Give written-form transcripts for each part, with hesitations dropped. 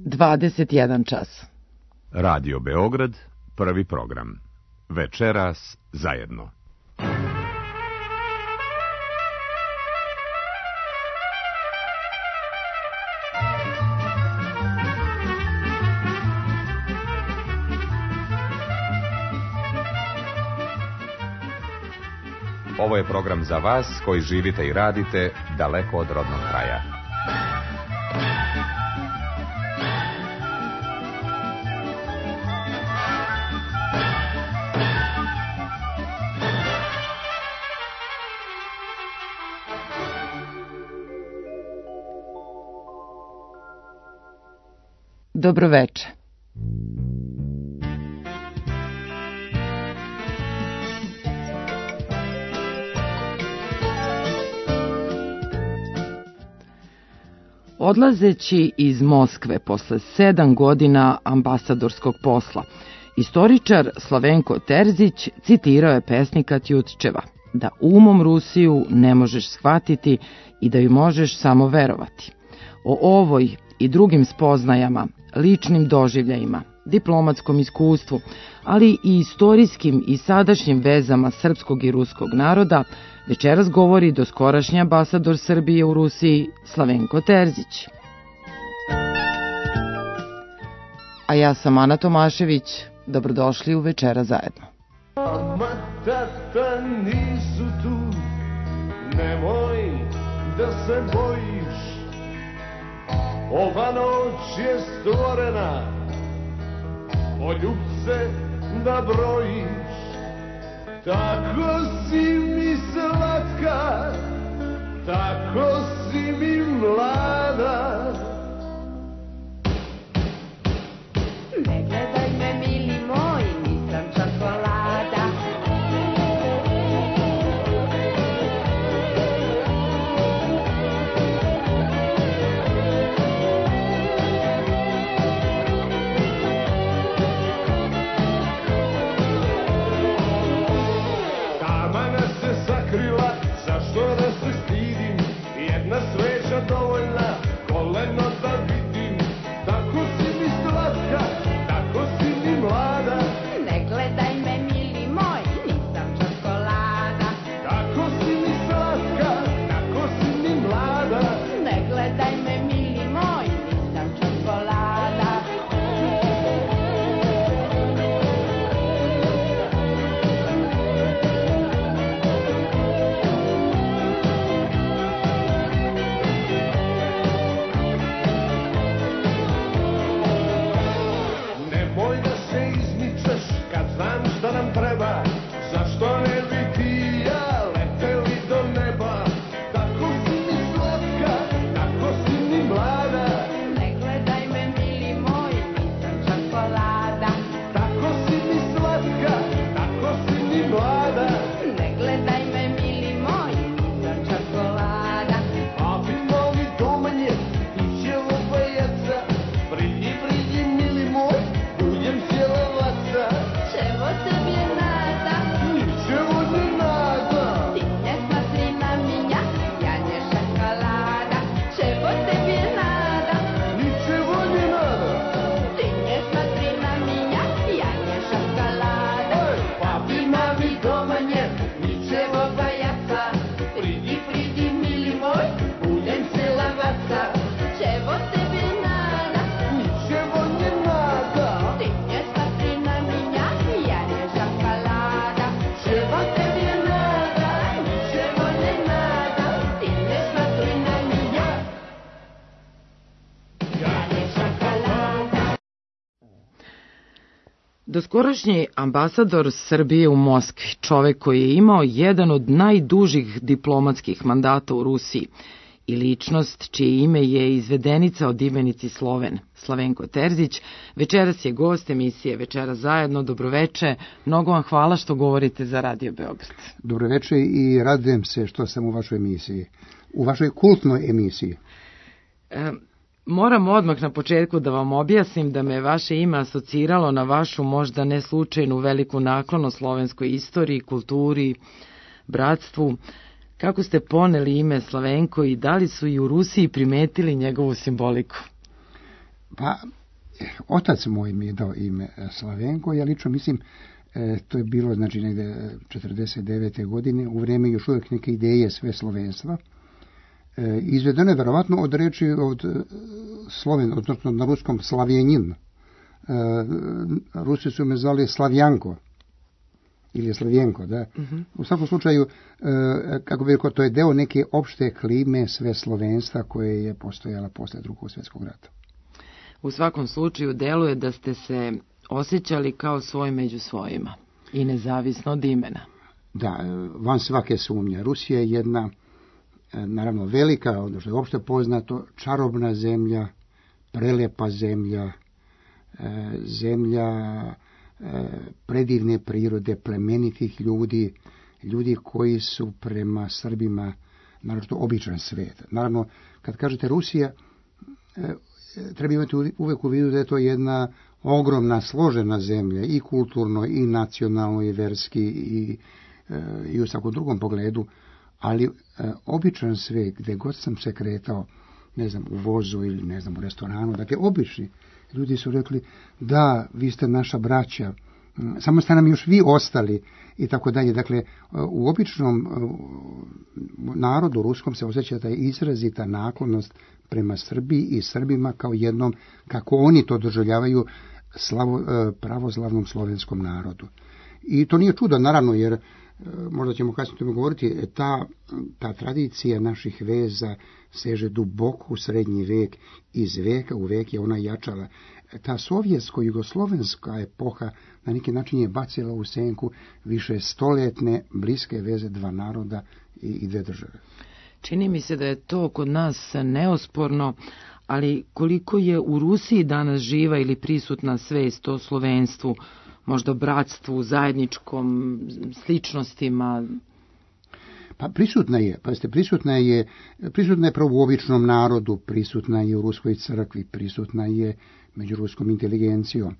21 čas. Radio Beograd, prvi program. Večeras zajedno. Ovo je program za vas koji živite i radite daleko od rodnog kraja. Dobroveče. Odlazeći iz Moskve posle 7 godina ambasadorskog posla, istoričar Slavenko Terzić citirao je pesnika Tjutčeva da umom Rusiju ne možeš shvatiti i da ju možeš samo verovati. O ovoj i drugim spoznajama, ličnim doživljajima, diplomatskom iskustvu, ali i istorijskim i sadašnjim vezama srpskog i ruskog naroda, večeras govori doskorašnji ambasador Srbije u Rusiji Slavenko Terzić. A ja sam Ana Tomašević, dobrodošli u Večera zajedno. Mama, tata nisu tu, nemoj da se bojiš, ova noć je stvorena, poljubce da brojiš, tako si mi slatka, tako si mi mlada. Ne gledaj me, mili moj, nisam čokolada. Tamana se sakrila, zašto da se stidim, jedna sveća dovoljna, koleno da vidim, tako si mi slatka, tako si mi mlada. Ne gledaj me, mili moj, nisam čokolada. Tako si mi slatka, tako si mi mlada. Ne gledaj me, mili moj, nisam čokolada. Nemoj da se izmičeš kad znam šta nam treba, zašto ne bi ti i ja leteli do neba. Tako si mi slatka, tako si mi mlada. Ne gledaj me, mili moj, nisam čokolada. Tako si mi slatka, tako si mi mlada. Ne gledaj me, mili moj, nisam čokolada. Papino mi domanje, ićemo bajaca, pridi, pridi, mili moj, budem cjelovaca. Čevo tebi nada, Ničevo ne nada. ti ne smatri na minja, ja nje šokolada. Čevo tebi nada, Ničevo ne nada. ti ne smatri na minja, ja nje šokolada. Papina mi domanje, ničevo bajaca, pridi, pridi, mili moj, budem cjelovaca. Čevo tebi nada, Ničevo ne nada. ti ne smatri na minja, ja nje šokolada. Čevo tebi nada. Čevo ne nada, ti ne smatri na minja, ja nje šokolada. Doskorašnji ambasador Srbije u Moskvi, čovek koji je imao jedan od najdužih diplomatskih mandata u Rusiji i ličnost čije ime je izvedenica od imenici Sloven, Slavenko Terzić, večeras je gost emisije Večera zajedno. Dobroveče, mnogo vam hvala što govorite za Radio Beograd. Dobroveče i radujem se što sam u vašoj emisiji, u vašoj kultnoj emisiji. Moram odmah na početku da vam objasnim da me vaše ime asociralo na vašu možda ne slučajnu veliku naklonost slovenskoj istoriji, kulturi, bratstvu. Kako ste poneli ime Slavenko i da li su i u Rusiji primetili njegovu simboliku? Pa, otac moj mi je dao ime Slavenko, ja lično mislim, to je bilo znači negde 49. godine, u vrijeme još uvijek neke ideje sve slovenstva. Izvedeno je verovatno od reči od Sloven, odnosno na ruskom Slavjenin. Rusi su me zvali Slavjanko ili Slavjenko, da. U svakom slučaju, kako bih rekao, to je deo neke opšte klime sve slovenstva koje je postojala posle Drugog svjetskog rata. U svakom slučaju deluje da ste se osjećali kao svoj među svojima i nezavisno od imena. Da, van svake sumnje. Rusija je jedna, naravno velika, ono što je opšte poznato, čarobna zemlja, prelepa zemlja, zemlja predivne prirode, plemenitih ljudi, ljudi koji su prema Srbima naravno običan svet. Naravno, kad kažete Rusija, treba imati uvek u vidu da je to jedna ogromna, složena zemlja, i kulturno, i nacionalno, i verski, i u svakom drugom pogledu, ali običan svet, gde god sam se kretao, ne znam, u vozu ili ne znam, u restoranu, dakle, obični ljudi su rekli, da, vi ste naša braća, samo ste nam još vi ostali, i tako dalje. Dakle, u običnom narodu ruskom se osjeća ta izrazita naklonost prema Srbiji i Srbima kao jednom, kako oni to doživljavaju, pravoslavnom slovenskom narodu. I to nije čudo, naravno, jer možda ćemo kasnije o tome govoriti, ta tradicija naših veza seže duboko u srednji vek, iz veka u vek je ona jačala. Ta sovjetsko-jugoslovenska epoha na neki način je bacila u senku više stoletne bliske veze dva naroda i dve države. Čini mi se da je to kod nas neosporno, ali koliko je u Rusiji danas živa ili prisutna svest o slovenstvu, možda bratstvu, zajedničkom, sličnostima? Pa prisutna je, prisutna je pravo u običnom narodu, prisutna je u ruskoj crkvi, prisutna je među ruskom inteligencijom.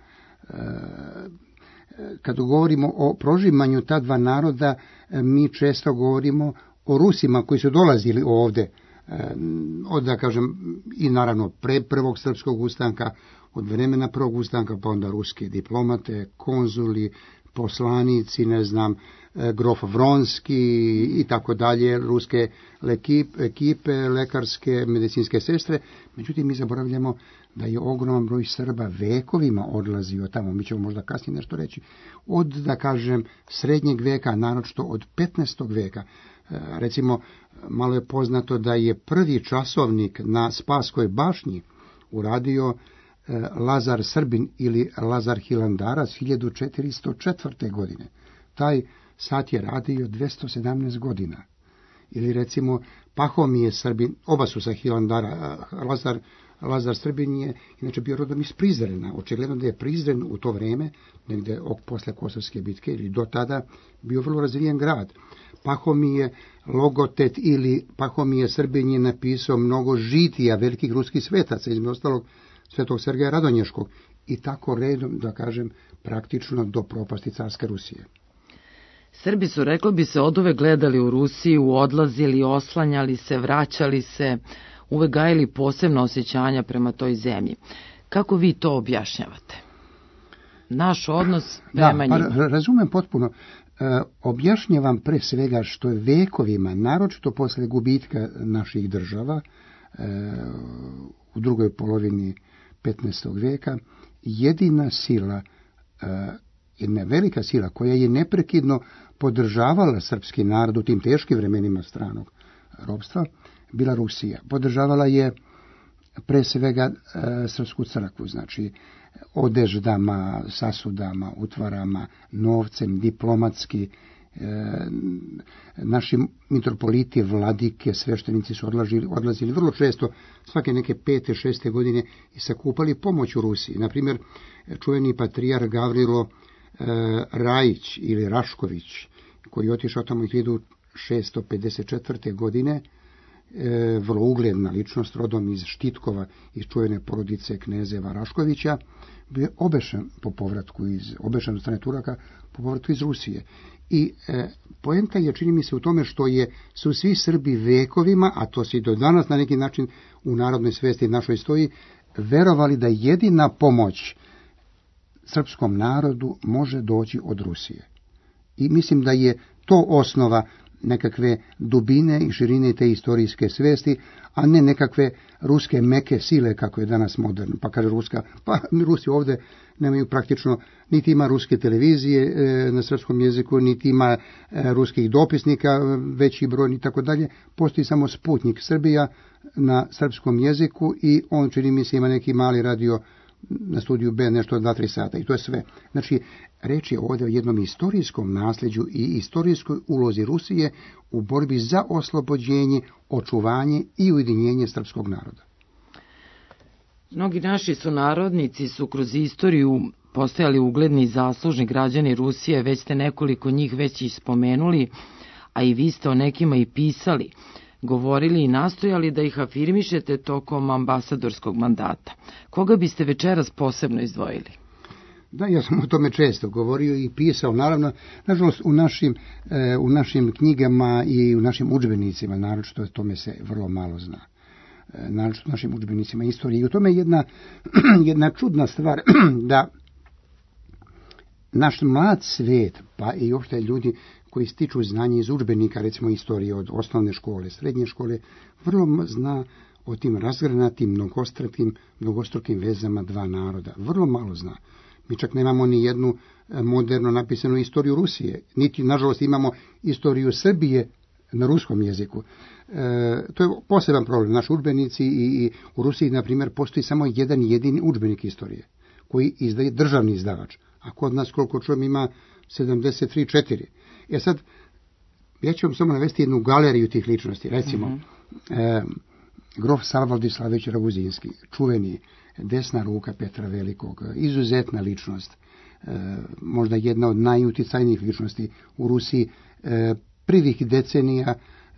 Kad govorimo o prožimanju ta dva naroda, mi često govorimo o Rusima koji su dolazili ovde, od, da kažem, i naravno pre prvog srpskog ustanka, od vremena prvog ustanka, pa onda ruske diplomate, konzuli, poslanici, ne znam, grof Vronski i tako dalje, ruske ekipe, lekarske, medicinske sestre. Međutim, mi zaboravljamo da je ogroman broj Srba vekovima odlazio tamo. Mi ćemo možda kasnije nešto reći. Od, da kažem, srednjeg veka, naročito od 15. veka. Recimo, malo je poznato da je prvi časovnik na Spaskoj bašnji uradio Lazar Srbin ili Lazar Hilandarac 1404. godine. Taj sat je radio 217 godina. Ili recimo Pahomije Srbin, oba su sa Hilandara, Lazar Srbin je inače bio rodom iz Prizrena. Očigledno da je Prizren u to vreme, negde posle Kosovske bitke ili do tada, bio vrlo razvijen grad. Pahomije Logotet ili Pahomije Srbin je napisao mnogo žitija velikih ruskih svetaca, između ostalog Svetog Sergeja Radonješkog, i tako redom, da kažem, praktično do propasti carske Rusije. Srbi su, reklo bi se, oduvek gledali u Rusiju, odlazili, oslanjali se, vraćali se, uvek gajili posebno osjećanja prema toj zemlji. Kako vi to objašnjavate? Naš odnos prema njima? Pa razumem potpuno. Objašnjavam pre svega što je vekovima, naročito posle gubitka naših država, u drugoj polovini 15. veka, jedina sila, jedna velika sila koja je neprekidno podržavala srpski narod u tim teškim vremenima stranog ropstva, bila Rusija. Podržavala je pre svega srpsku crkvu, znači odeždama, sasudama, utvarama, novcem, diplomatski. Naši mitropoliti, vladike, sveštenici su odlazili vrlo često, svake neke 5. 6. godine, i sakupali pomoć u Rusiji. Naprimjer, čuveni patrijar Gavrilo Rajić ili Rašković, koji je otišao tamo 1654. godine, vrlo ugledna ličnost, rodom iz Štitkova, iz čuvene porodice knezeva Raškovića, bio je obešen po povratku obešen od strane Turaka po povratku iz Rusije. I poenta je, čini mi se, u tome što su svi Srbi vekovima, a to se i do danas na neki način u narodnoj svesti našoj stoji, verovali da jedina pomoć srpskom narodu može doći od Rusije. I mislim da je to osnova nekakve dubine i širine te historijske svesti, a ne nekakve ruske meke sile kako je danas moderno. Pa kaže Rusi ovdje nemaju praktično, niti ima ruske televizije na srpskom jeziku, niti ima ruskih dopisnika, veći broj i tako dalje. Postoji samo Sputnik Srbija na srpskom jeziku i on, čini mi se, ima neki mali radio na studiju B nešto 2-3 sata i to je sve. Znači, reč je ovdje o jednom istorijskom nasljeđu i istorijskoj ulozi Rusije u borbi za oslobođenje, očuvanje i ujedinjenje srpskog naroda. Mnogi naši sunarodnici su kroz istoriju postojali ugledni i zaslužni građani Rusije, već ste nekoliko njih već i spomenuli, a i vi ste o nekima i pisali, govorili i nastojali da ih afirmišete tokom ambasadorskog mandata. Koga biste večeras posebno izdvojili? Da, ja sam o tome često govorio i pisao, naravno, nažalost u našim knjigama i u našim udžbenicima, naročito o tome se vrlo malo zna. Naročito u našim udžbenicima istorije. I u tome je jedna čudna stvar da naš mlad svijet, pa i uopšte ljudi koji stiču znanje iz udžbenika, recimo istorije od osnovne škole, srednje škole, vrlo zna o tim razgranatim, mnogostrukim vezama dva naroda. Vrlo malo zna. Mi čak nemamo ni jednu moderno napisanu istoriju Rusije, niti, nažalost, imamo istoriju Srbije na ruskom jeziku. To je poseban problem. Naši udžbenici i u Rusiji, na primjer, postoji samo jedan jedini udžbenik istorije, koji izdaje državni izdavač. A kod nas, koliko čujem, ima 73-4. Sad, ja ću vam samo navesti jednu galeriju tih ličnosti. Recimo, grof Sava Vladislavić Raguzinski, čuveni, desna ruka Petra Velikog, izuzetna ličnost, možda jedna od najuticajnijih ličnosti u Rusiji prvih decenija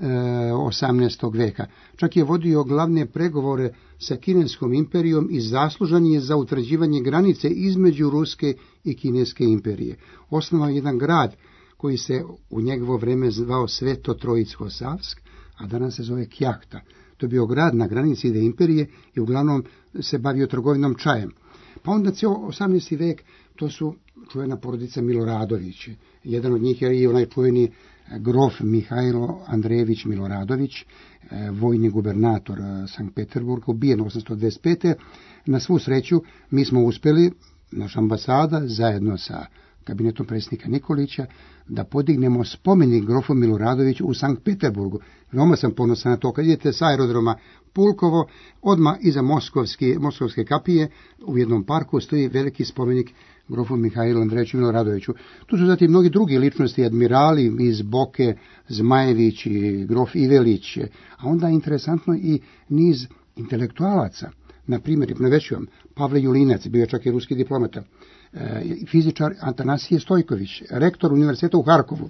18. veka. Čak je vodio glavne pregovore sa Kineskom imperijom i zaslužan je za utvrđivanje granice između Ruske i Kineske imperije. Osnovao je jedan grad koji se u njegovo vreme zvao Sveto Trojicko-Savsk, a danas se zove Kjahta. To je bio grad na granici ide imperije i uglavnom se bavio trgovinom čajem. Pa onda cijel 18. vek, to su čuvena porodica Miloradović. Jedan od njih je i onaj čuveni grof Mihajlo Andrejević Miloradović, vojni gubernator Sankt Peterburga, ubijen 825. Na svu sreću mi smo uspjeli, naša ambasada, zajedno sa kabinetom predsjednika Nikolića, da podignemo spomenik grofu Miloradoviću u Sankt Peterburgu. Veoma sam ponosan na to. Kad idete sa aerodroma Pulkovo, odmah iza Moskovske kapije u jednom parku stoji veliki spomenik grofu Mihajlu Andrejeviću Miloradoviću. Tu su zatim mnogi drugi ličnosti, admirali iz Boke, Zmajević i grof Ivelić, a onda interesantno i niz intelektualaca. Na primjer, navešću vam, Pavle Julinac, bio je čak i ruski diplomata, fizičar Atanasije Stojković, rektor univerziteta u Harkovu,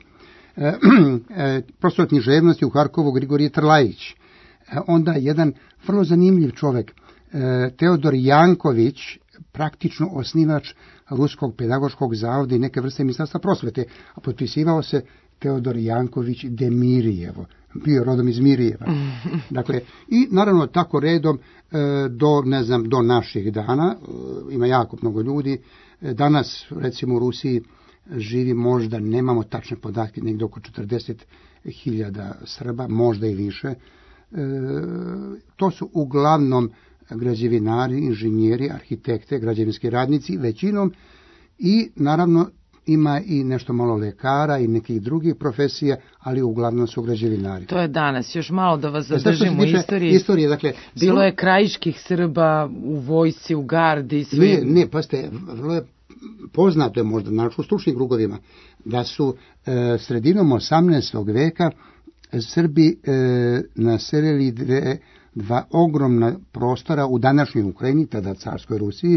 profesor književnosti u Harkovu Grigorije Trlajić, onda jedan vrlo zanimljiv čovjek, Teodor Janković, praktično osnivač Ruskog pedagoškog zavoda i neke vrste ministarstva prosvete, a potpisivao se Teodor Janković Demirijevo, bio rodom iz Mirijeva. Dakle, i naravno tako redom do naših dana, ima jako mnogo ljudi. Danas, recimo u Rusiji, živi možda, nemamo tačne podatke, negdje oko 40.000 Srba, možda i više. To su uglavnom građevinari, inženjeri, arhitekte, građevinski radnici, većinom, i naravno ima i nešto malo lekara i nekih drugih profesija, ali uglavnom su građevinari. To je danas. Još malo da vas zadržimo u istoriji. Dakle, bilo je krajiških Srba u vojsci, u gardi. Ne, pazite, vrlo je poznato je možda, naravno u stručnim krugovima, da su sredinom 18. veka Srbi naselili dva ogromna prostora u današnjoj Ukrajini, tada carskoj Rusiji.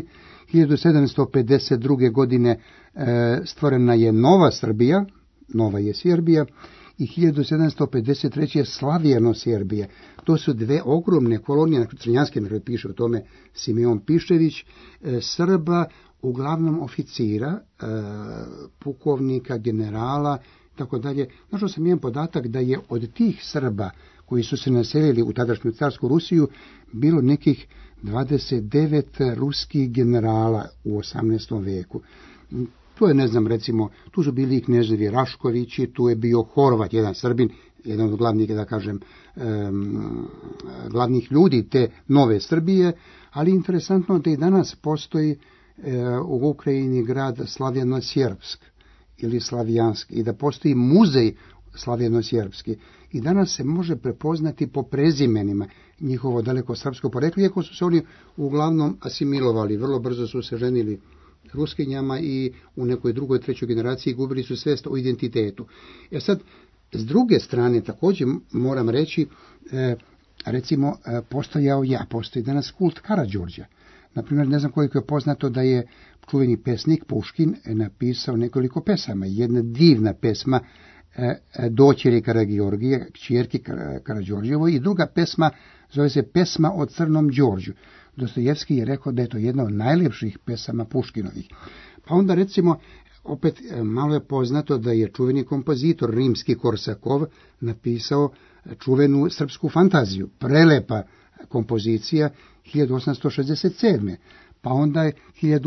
1752. godine stvorena je Nova Srbija, Nova je Serbija, i 1753. Slavijeno Serbije. To su dve ogromne kolonije, na Crnjanskim piše o tome Simeon Pišević, Srba, uglavnom oficira, pukovnika, generala, tako dalje. Našao sam jedan podatak da je od tih Srba koji su se naselili u tadašnju carsku Rusiju bilo nekih 29 ruskih generala u 18. veku. To je, ne znam, recimo, tu su bili i knježevi Raškovići, tu je bio Horvat, jedan Srbin, jedan od glavnih, da kažem, glavnih ljudi te nove Srbije, ali interesantno da i danas postoji u Ukrajini grad Slavjanosjerbsk ili Slavijansk i da postoji muzej Slavjanosjerbski. I danas se može prepoznati po prezimenima njihovo daleko srpsko poreklo, iako su se oni uglavnom asimilovali, vrlo brzo su se ženili Ruskinjama i u nekoj drugoj, trećoj generaciji gubili su svest o identitetu. Sad, s druge strane, također moram reći, recimo, postoji danas kult Karađorđa. Naprimjer, ne znam koliko je poznato da je čuveni pesnik Puškin napisao nekoliko pesama. Jedna divna pesma Doćeri Karageorgije, kćerki Karađorđevoj, i druga pesma zove se Pesma o Crnom Đorđu. Dostojevski je rekao da je to jedna od najljepših pesama Puškinovih. Pa onda, recimo, opet malo je poznato da je čuveni kompozitor rimski Korsakov napisao čuvenu srpsku fantaziju, prelepa kompozicija 1867. Pa onda je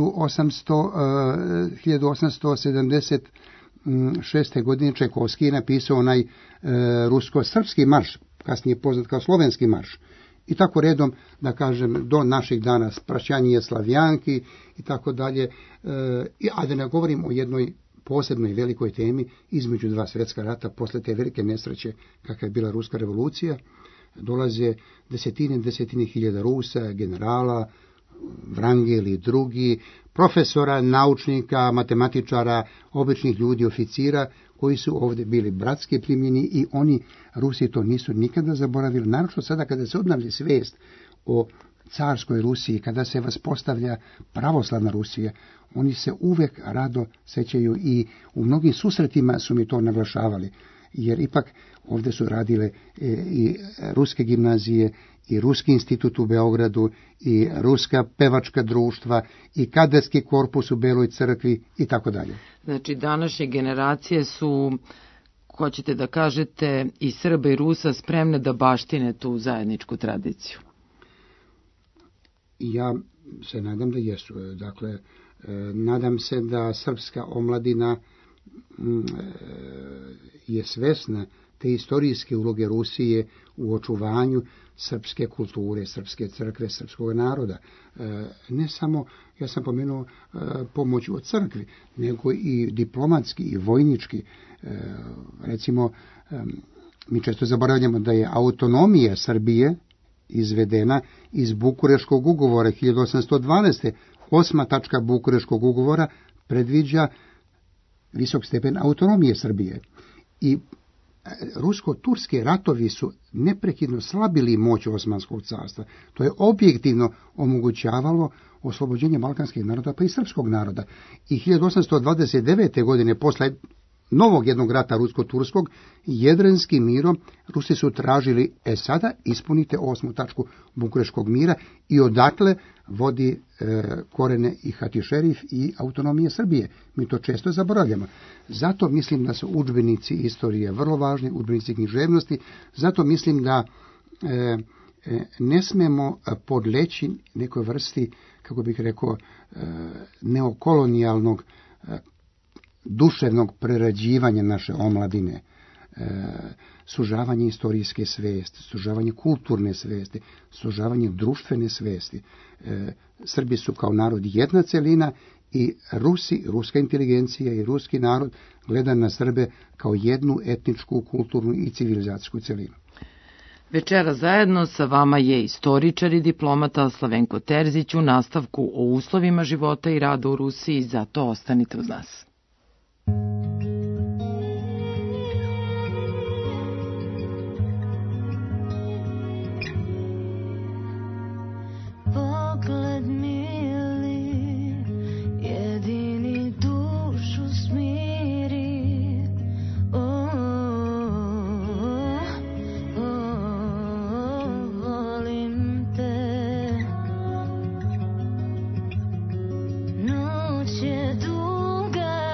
1876. godine Čajkovski je napisao onaj rusko-srpski marš, kasnije poznat kao slovenski marš. I tako redom, da kažem, do naših dana Prašćanje Slavijanki i tako dalje. A da ne govorim o jednoj posebnoj velikoj temi između dva svjetska rata, posle te velike nesreće kakva je bila Ruska revolucija, dolaze desetine hiljada Rusa, generala, Vrangel i drugi, profesora, naučnika, matematičara, običnih ljudi, oficira, koji su ovdje bili bratski primljeni i oni, Rusi, to nisu nikada zaboravili. Naročito sada kada se obnavlja svijest o carskoj Rusiji, kada se vaspostavlja pravoslavna Rusija, oni se uvijek rado sećaju i u mnogim susretima su mi to naglašavali. Jer ipak ovdje su radile i ruske gimnazije, i Ruski institut u Beogradu, i Ruska pevačka društva, i kadetski korpus u Beloj crkvi i tako dalje. Znači, današnje generacije su, hoćete da kažete, i Srba i Rusa spremne da baštine tu zajedničku tradiciju? Ja se nadam da jesu. Dakle, nadam se da srpska omladina je svesna te istorijske uloge Rusije u očuvanju srpske kulture, srpske crkve, srpskog naroda. Ne samo, ja sam pomenuo pomoć od crkvi, nego i diplomatski i vojnički. Recimo, mi često zaboravljamo da je autonomija Srbije izvedena iz Bukureškog ugovora 1812. 8. tačka Bukureškog ugovora predviđa visok stepen autonomije Srbije. I rusko-turski ratovi su neprekidno slabili moć Osmanskog carstva. To je objektivno omogućavalo oslobođenje balkanskih naroda pa i srpskog naroda. I 1829. godine, posle novog jednog rata rusko-turskog, Jedranskim mirom, Rusi su tražili, sada ispunite 8. tačku Bukureškog mira i odatle vodi korene i Hatišerif i autonomije Srbije. Mi to često zaboravljamo. Zato mislim da su udžbenici istorije vrlo važni, udžbenici književnosti, zato mislim da ne smemo podleći nekoj vrsti, kako bih rekao, neokolonijalnog duševnog prerađivanja naše omladine, sužavanje istorijske svesti, sužavanje kulturne svesti, sužavanje društvene svesti. Srbi su kao narod jedna celina i Rusi, ruska inteligencija i ruski narod gleda na Srbe kao jednu etničku, kulturnu i civilizacijsku celinu. Večera zajedno sa vama je istoričar i diplomata Slavenko Terzić u nastavku o uslovima života i rada u Rusiji, zato ostanite uz nas. Pogled mili, jedini dušu smiri. Volim te. Noć je duga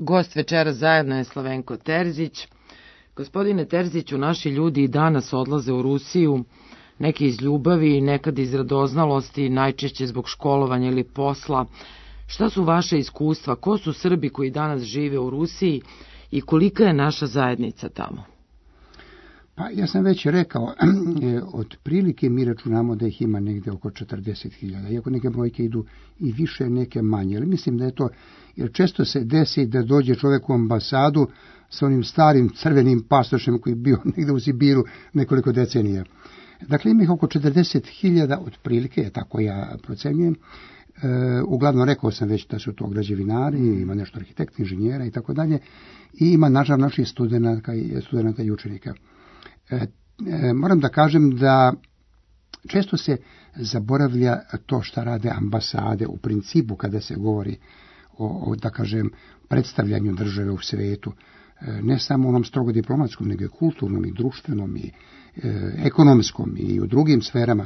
Gost večera zajedno je Slavenko Terzić. Gospodine Terziću, naši ljudi i danas odlaze u Rusiju, neki iz ljubavi, nekad iz radoznalosti, najčešće zbog školovanja ili posla. Šta su vaše iskustva? Ko su Srbi koji danas žive u Rusiji i kolika je naša zajednica tamo? Pa ja sam već rekao, otprilike mi računamo da ih ima negde oko 40.000, iako neke brojke idu i više, neke manje, ali mislim da je to, jer često se desi da dođe čovjek u ambasadu sa onim starim crvenim pasošem koji je bio negde u Sibiru nekoliko decenija. Dakle, ima ih oko 40.000 otprilike, tako ja procenjujem. Uglavnom rekao sam već da su to građevinari, ima nešto arhitekta, inženjera i tako dalje, i ima nažalost naših studenata i učenika. Moram da kažem da često se zaboravlja to šta rade ambasade u principu kada se govori o da kažem, predstavljanju države u svetu, ne samo onom strogo diplomatskom, nego i kulturnom i društvenom i ekonomskom i u drugim sferama.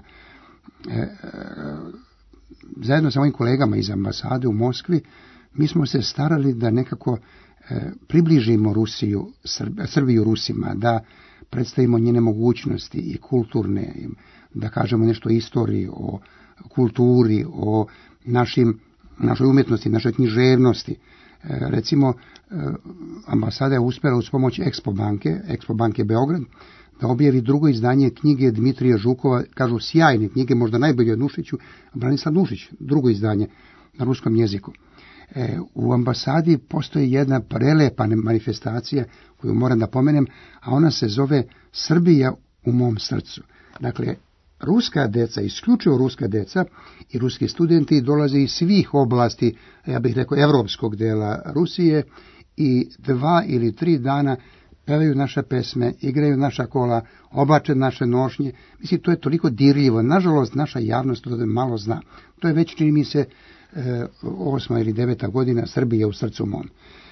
Zajedno sa mojim kolegama iz ambasade u Moskvi, mi smo se starali da nekako približimo Srbiju Rusima, da predstavimo njene mogućnosti i kulturne, da kažemo nešto o istoriji, o kulturi, o našoj umjetnosti, našoj književnosti. Recimo, ambasada je uspjela uz pomoć Expo banke Beograd, da objavi drugo izdanje knjige Dmitrija Žukova, kažu sjajne knjige, možda najbolje od Nušiću, Branislav Nušić, drugo izdanje na ruskom jeziku. U ambasadi postoji jedna prelepa manifestacija koju moram da pomenem, a ona se zove Srbija u mom srcu. Dakle, ruska deca, isključivo ruska deca i ruski studenti dolaze iz svih oblasti, ja bih rekao, evropskog dela Rusije i 2 ili 3 dana pevaju naše pesme, igraju naša kola, oblače naše nošnje. Mislim, to je toliko dirljivo. Nažalost, naša javnost to malo zna. To je već, čini mi se, 8. ili 9. godina Srbije u srcu mom.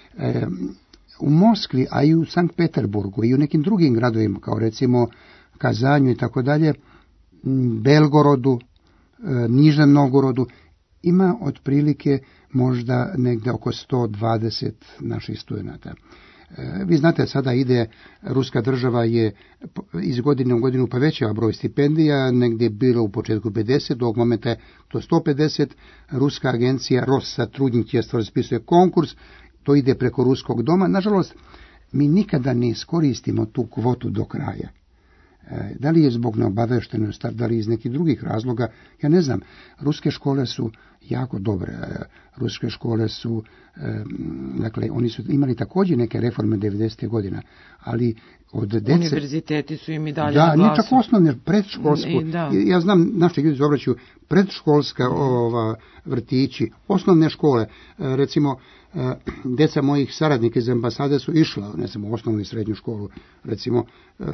U Moskvi, a i u Sankt Peterburgu i u nekim drugim gradovima, kao recimo Kazanju i tako dalje, Belgorodu, Nižnem Novgorodu, ima otprilike možda negde oko 120 naših studenata. Vi znate, sada ide, ruska država je iz godine u godinu povećava broj stipendija, negdje je bilo u početku 50, do ovog momenta je to 150, ruska agencija Rosatrudničestvo raspisuje konkurs, to ide preko ruskog doma. Nažalost, mi nikada ne iskoristimo tu kvotu do kraja. Da li je zbog neobaveštenosti, da li iz nekih drugih razloga, ja ne znam. Ruske škole su jako dobre. Ruske škole su, dakle, oni su imali također neke reforme 90. godina, ali od dece... Univerziteti su im i dalje na glasu. Da, čak osnovne, predškolsko. Ja znam, naši ljudi se obraćaju predškolska vrtići, osnovne škole. Recimo, deca mojih saradnika iz ambasade su išla, ne znam, u osnovnu i srednju školu. Recimo,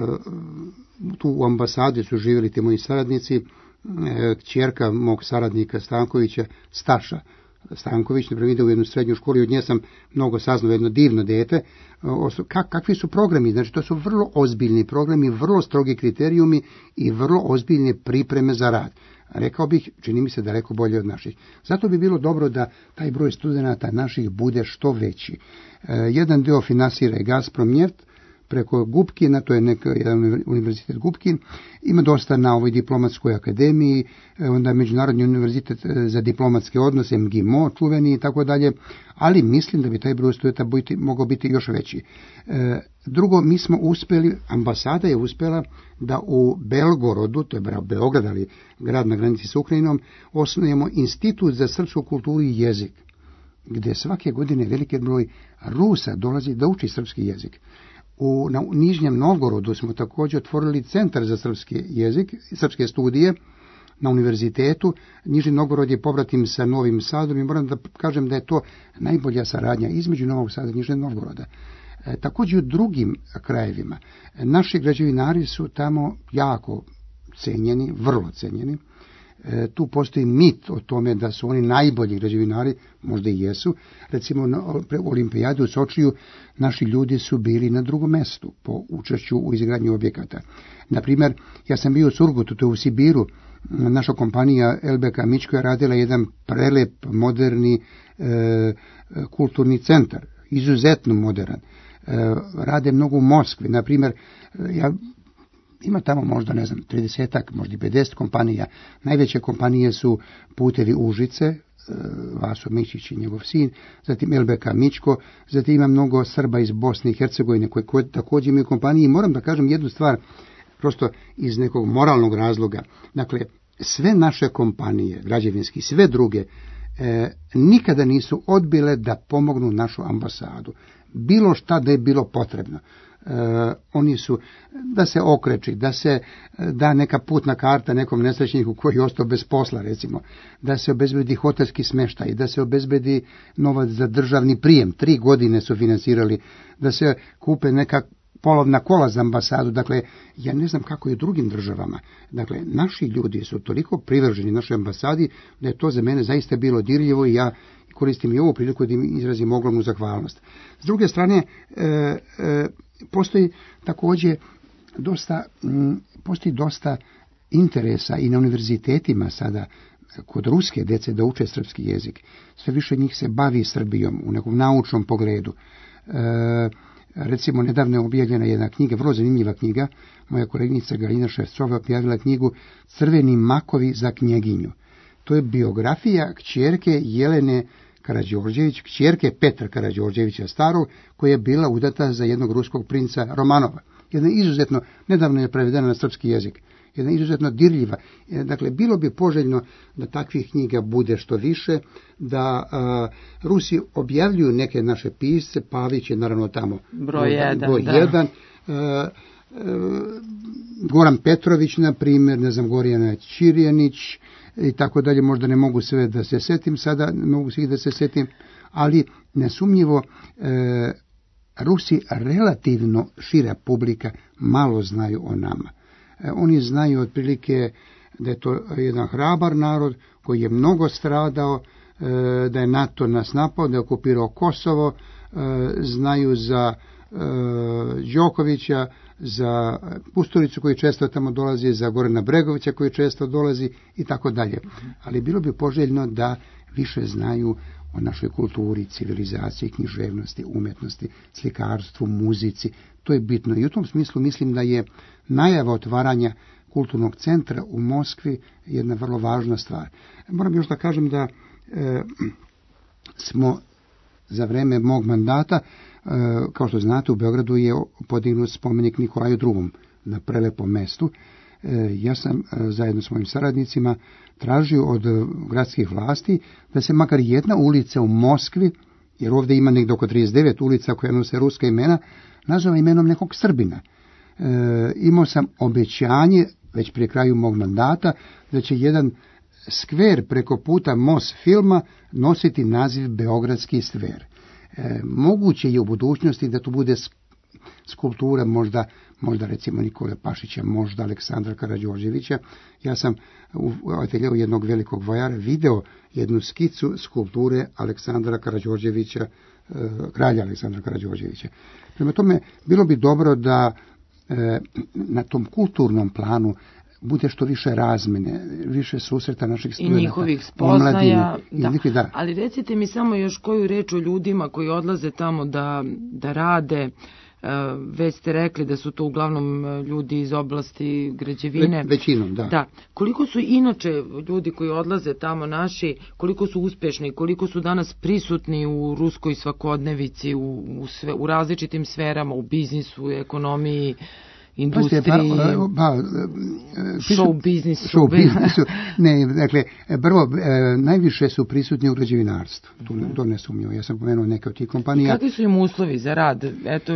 tu u ambasadi su živjeli ti moji saradnici, kćerka mog saradnika Stankovića, Staša Stanković, na primjer, ide u jednu srednju školu i od nje sam mnogo saznao, jedno divno dete. Kakvi su programi? Znači, to su vrlo ozbiljni programi, vrlo strogi kriterijumi i vrlo ozbiljne pripreme za rad. Rekao bih, čini mi se daleko bolje od naših. Zato bi bilo dobro da taj broj studenata naših bude što veći. Jedan deo finansira je Gazprom Neft, preko Gubkina, to je jedan univerzitet Gubkin, ima dosta na ovoj diplomatskoj akademiji, onda Međunarodni univerzitet za diplomatske odnose, MGIMO, čuveni i tako dalje, ali mislim da bi taj broj studenta mogao biti još veći. Drugo, mi smo uspjeli, ambasada je uspjela da u Belgorodu, to je Beograd, ali grad na granici s Ukrajinom, osnujemo Institut za srpsku kulturu i jezik, gdje svake godine veliki broj Rusa dolazi da uči srpski jezik. Na Nižnjem Novgorodu smo također otvorili centar za srpski jezik, srpske studije na univerzitetu. Nižni Novgorod je pobratim sa Novim Sadom i moram da kažem da je to najbolja saradnja između Novog Sada i Nižnog Novgoroda. Također u drugim krajevima. Naši građevinari su tamo jako cenjeni, vrlo cenjeni. Tu postoji mit o tome da su oni najbolji građevinari, možda i jesu. Recimo na olimpijadu u Sočiju naši ljudi su bili na drugom mjestu po učešću u izgradnji objekata. Naprimjer, ja sam bio u Surgutu, to je u Sibiru, naša kompanija LBK Mičko je radila jedan prelep, moderni kulturni centar. izuzetno modern. Rade mnogo u Moskvi, na primjer, ima tamo možda, 30-ak, možda i 50 kompanija. Najveće kompanije su Putevi Užice, Vaso Mišić i njegov sin, zatim LBK Mičko, zatim ima mnogo Srba iz Bosne i Hercegovine koji također imaju kompanije. I moram da kažem jednu stvar, prosto iz nekog moralnog razloga. Dakle, sve naše kompanije, građevinski, sve druge, nikada nisu odbile da pomognu našu ambasadu. Bilo šta da je bilo potrebno. Oni su, da se okreči, da se da neka putna karta nekom nesrećniku koji je ostao bez posla, recimo, da se obezbedi hotelski smještaj, da se obezbedi novac za državni prijem, 3 godine su financirali, da se kupe neka polovna kola za ambasadu. Dakle, ja ne znam kako je u drugim državama. Dakle, naši ljudi su toliko privrženi našoj ambasadi da je to za mene zaista bilo dirljivo i ja koristim i ovu priliku da im izrazim ogromnu zahvalnost. S druge strane, postoji također dosta interesa i na univerzitetima sada kod ruske djece da uče srpski jezik. Sve više njih se bavi Srbijom u nekom naučnom pogledu. Recimo, nedavno je objavljena jedna knjiga, vrlo zanimljiva knjiga. Moja koleginica Galina Ševcova objavila knjigu Crveni makovi za knjeginju. To je biografija kćerke Jelene Karađorđević, kćerke Petra Karađorđevića starog, koja je bila udata za jednog ruskog princa Romanova. Jedna izuzetno, nedavno je prevedena na srpski jezik, jedna izuzetno dirljiva. Dakle, bilo bi poželjno da takvih knjiga bude što više, da Rusi objavljuju neke naše pisce, Pavić je naravno tamo broj jedan. Goran Petrović, na primjer, Gorjana Ćirjanić i tako dalje, možda ne mogu sve da se setim sada, ne mogu svih da se setim, ali nesumnjivo Rusi relativno šira publika malo znaju o nama. Oni znaju otprilike da je to jedan hrabar narod koji je mnogo stradao, da je NATO nas napao, da je okupirao Kosovo, znaju za Đokovića, za Pusturicu koji često tamo dolazi, za Gorana Bregovića koji često dolazi i tako dalje. Ali bilo bi poželjno da više znaju o našoj kulturi, civilizaciji, književnosti, umjetnosti, slikarstvu, muzici. To je bitno i u tom smislu mislim da je najava otvaranja kulturnog centra u Moskvi jedna vrlo važna stvar. Moram još da kažem da smo za vreme mog mandata, kao što znate, u Beogradu je podignut spomenik Nikolaju II. Na prelepom mestu. Ja sam zajedno s mojim saradnicima tražio od gradskih vlasti da se makar jedna ulica u Moskvi, jer ovdje ima negdje oko 39 ulica koja nose ruska imena, nazove imenom nekog Srbina. Imao sam obećanje, već prije kraju mog mandata, da će jedan skver preko puta Mos filma nositi naziv Beogradski skver. Moguće je u budućnosti da tu bude skulptura možda recimo Nikole Pašića, možda Aleksandra Karađorđevića. Ja sam u ateljeu jednog velikog vojara video jednu skicu skulpture Aleksandra Karađorđevića, kralja Aleksandra Karađorđevića. Prema tome, bilo bi dobro da na tom kulturnom planu bude što više razmene, više susreta naših studenata. I njihovih spoznaja. Da. Ali recite mi samo još koju reč o ljudima koji odlaze tamo da rade. Već ste rekli da su to uglavnom ljudi iz oblasti građevine. Većinom, da. Da. Koliko su inače ljudi koji odlaze tamo naši, koliko su uspešni, koliko su danas prisutni u ruskoj svakodnevici, u različitim sferama, u biznisu, u ekonomiji, industriji, show biznisu. Ne, dakle, prvo, najviše su prisutni u građevinarstvu. To ne sumnjivo. Ja sam pomenuo neke od tih kompanija. I kakvi su im uslovi za rad? Eto,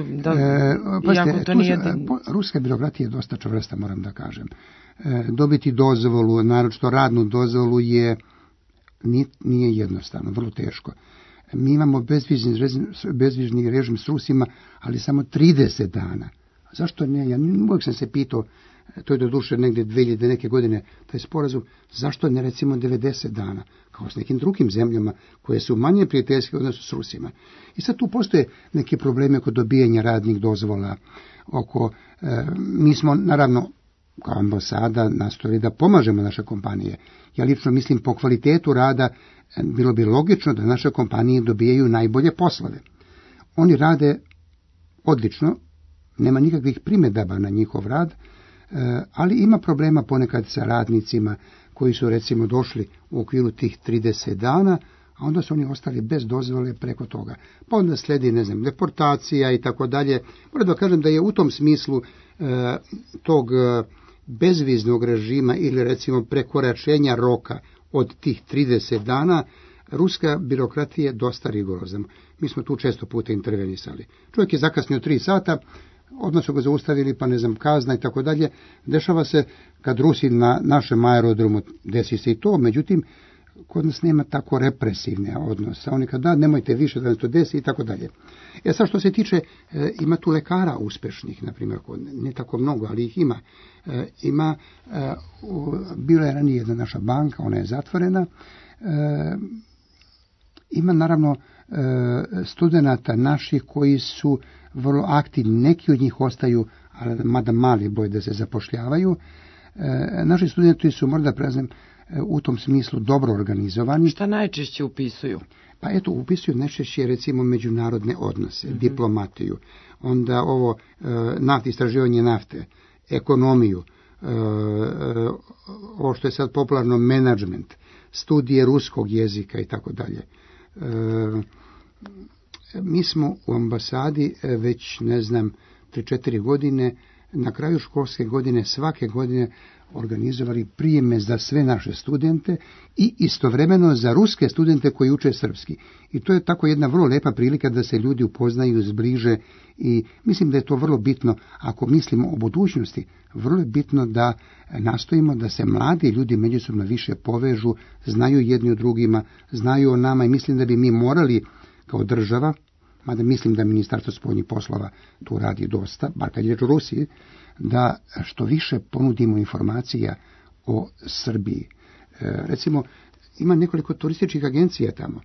ruska birokratija je dosta čvrsta, moram da kažem. Dobiti dozvolu, naročito radnu dozvolu, nije jednostavno, vrlo teško. Mi imamo bezvizni režim s Rusima, ali samo 30 dana. Zašto ne? Ja uvijek sam se pitao, to je doduše negdje 2000 neke godine, taj sporazum, zašto ne recimo 90 dana, kao s nekim drugim zemljama koje su manje prijateljske odnosno s Rusima. I sad tu postoje neke probleme oko dobijanja radnih dozvola, mi smo naravno kao ambasada nastojali da pomažemo naše kompanije. Ja lično mislim po kvalitetu rada bilo bi logično da naše kompanije dobijaju najbolje poslove. Oni rade odlično, nema nikakvih primjedaba na njihov rad, ali ima problema ponekad sa radnicima koji su recimo došli u okviru tih 30 dana, a onda su oni ostali bez dozvole preko toga. Pa onda slijedi, deportacija i tako dalje. Moram da kažem da je u tom smislu tog bezviznog režima ili recimo prekoračenja roka od tih 30 dana, ruska birokratija je dosta rigorozna. Mi smo tu često puta intervenisali. Čovjek je zakasnio 3 sata, odmah su ga zaustavili, pa kazna i tako dalje. Dešava se kad Rusi na našem aerodromu, desi se i to, međutim, kod nas nema tako represivne odnose. Oni kad nemojte više da nas to desi i tako dalje. Sad što se tiče, ima tu lekara uspešnih, na primjer, ne tako mnogo, ali ih ima. Bila je ranije jedna naša banka, ona je zatvorena. Ima naravno studenata naših koji su vrlo aktivni, neki od njih ostaju, ali mada mali broj da se zapošljavaju. Naši studenti su, možda preznem, u tom smislu dobro organizovani. Šta najčešće upisuju? Pa eto, upisuju najčešće recimo međunarodne odnose, diplomatiju, onda ovo istraživanje nafte, ekonomiju, ovo što je sad popularno menadžment, studije ruskog jezika i tako dalje. Mi smo u ambasadi već 3-4 godine, na kraju školske godine, svake godine organizovali prijeme za sve naše studente i istovremeno za ruske studente koji uče srpski. I to je tako jedna vrlo lepa prilika da se ljudi upoznaju, zbliže i mislim da je to vrlo bitno. Ako mislimo o budućnosti, vrlo je bitno da nastojimo da se mladi ljudi međusobno više povežu, znaju jedni o drugima, znaju o nama i mislim da bi mi morali kao država, mada mislim da Ministarstvo spoljnih poslova tu radi dosta, bar kad je riječ o Rusiji, da što više ponudimo informacija o Srbiji. Recimo, ima nekoliko turističkih agencija tamo.